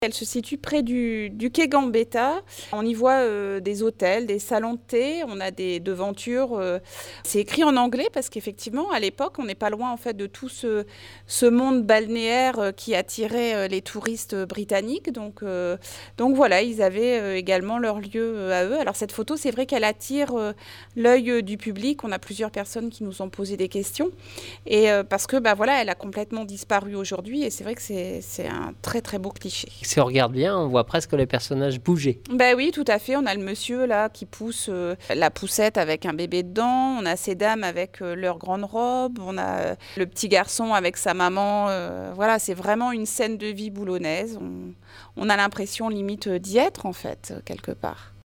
Elle se situe près du quai Gambetta. On y voit des hôtels, des salons de thé, on a des devantures. C'est écrit en anglais parce qu'effectivement, à l'époque, on n'est pas loin en fait, de tout ce monde balnéaire qui attirait les touristes britanniques. Donc voilà, ils avaient également leur lieu à eux. Alors cette photo, c'est vrai qu'elle attire l'œil du public. On a plusieurs personnes qui nous ont posé des questions. Et parce que voilà, elle a complètement disparu aujourd'hui. Et c'est vrai que c'est un très très beau cliché. Si on regarde bien, on voit presque les personnages bouger. Ben oui, tout à fait. On a le monsieur là qui pousse la poussette avec un bébé dedans. On a ces dames avec leur grande robe. On a le petit garçon avec sa maman. Voilà, c'est vraiment une scène de vie boulonnaise. On a l'impression limite d'y être en fait, quelque part.